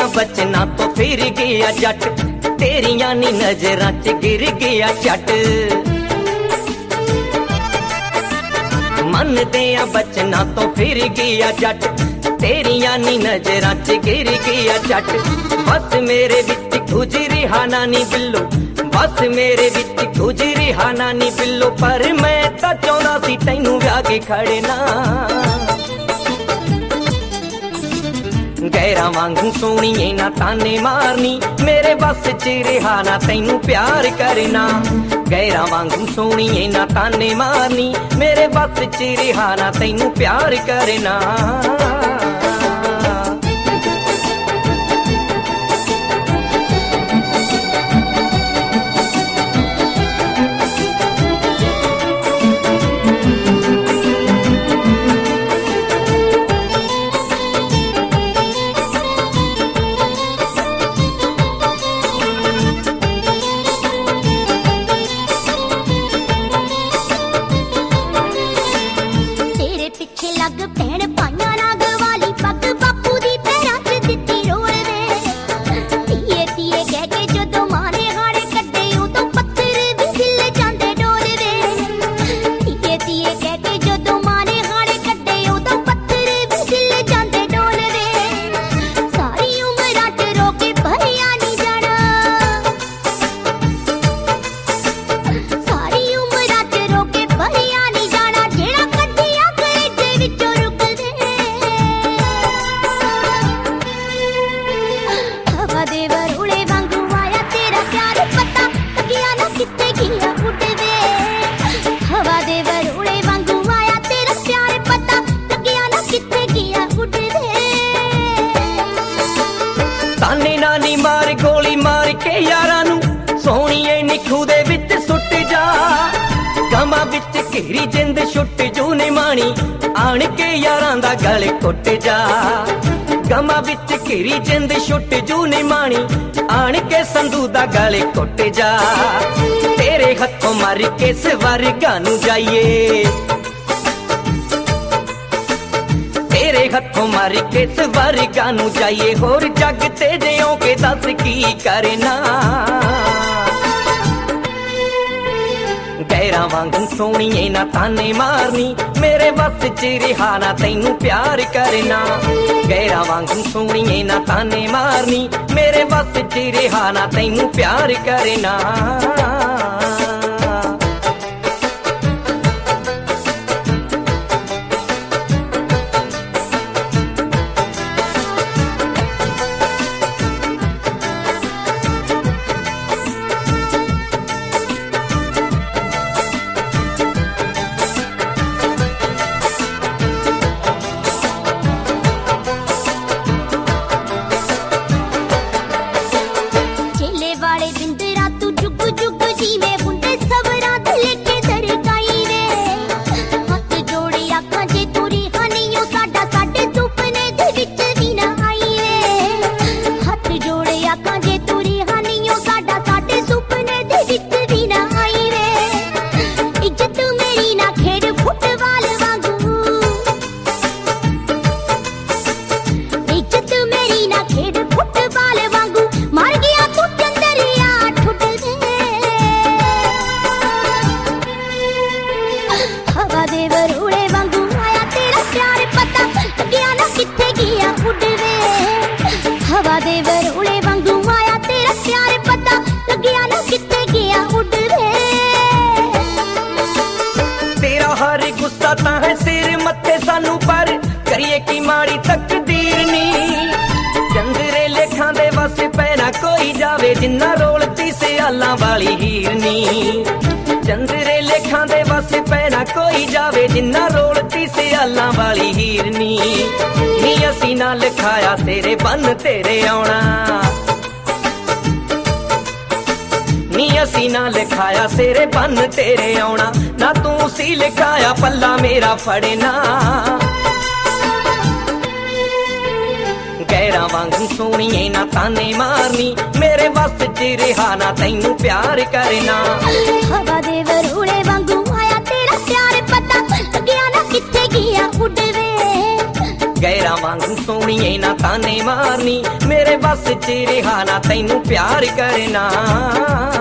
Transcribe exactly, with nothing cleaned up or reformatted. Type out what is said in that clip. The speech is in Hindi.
बचना तो फिर गया जट, तेरिया नी नजरां च गिर गया चट। मन दिया बचना तो फिर गया जट, तेरिया नी नजरां च गिर गया चट। बस मेरे विच गुजरी हानानी बिल्लो, बस मेरे विच गुजरी हानानी बिल्लो, पर मैं तां चाहुंदा सी तैनूं विआह के खड़ना। गैरा वांगू सोहणीए ना ताने मारनी, मेरे बस च रिहा ना तैनू प्यार करना। गैरा वांगू सोहणीए ना ताने मारनी, मेरे बस च रिहा ना तैनू प्यार करना। ताने नानी मार गोली मार के यारां नू, सोहणीए निखू दे विच सुट जा। गमां विच घेरी जिंद छुट जू ने माणी, आण के यारां दा गल कुट जा। गमां विच घेरी जिंद छुट जू ने माणी, आण के संधू दा गल कुट जा। तेरे हथों मर के स्वर्गां नू जाइए, तेरे हथों मर के स्वर्गां नू जाइए, होर जग ते जियों के दस की करना। गैरा वांगू सोहणीए ना ताने मारनी, मेरे बस च रिहा ना तैनू प्यार करना। गैरा वांगू सोहणीए ना ताने मारनी, मेरे बस च रिहा ना तैनू प्यार करना। सिर मत्थे सानू पर करिए की माड़ी तकदीर नी। चंदरे लेखां दे वस पैना कोई जावे, जिन्ना रोलती सियालां वाली हीरनी। चंदरे लेखां दे वस पैना कोई जावे, जिन्ना रोलती सियालां वाली हीरनी। नी असी ना लिखाया तेरे बन तेरे आउणा, नी असी ना लिखाया तेरे बन तेरे आउणा, ना तू सी लिखाया पल्ला मेरा फड़ना। गैरा वांगू सोहणीए ना ताने मारनी, मेरे बस च रिहा ना तैनू प्यार करना। हवा दे वरूड़े वांगू आया तेरा प्यार, पता लग्या ना किथे गया उड़ वे। गैरा ਵਾਂਗੂ ਸੋਹਣੀਏ ਨਾ ਤਾਨੇ ਮਾਰਨੀ, ਮੇਰੇ ਬਸ ਚ ਰਿਹਾ ਨਾ ਤੈਨੂੰ ਪਿਆਰ ਕਰਨਾ।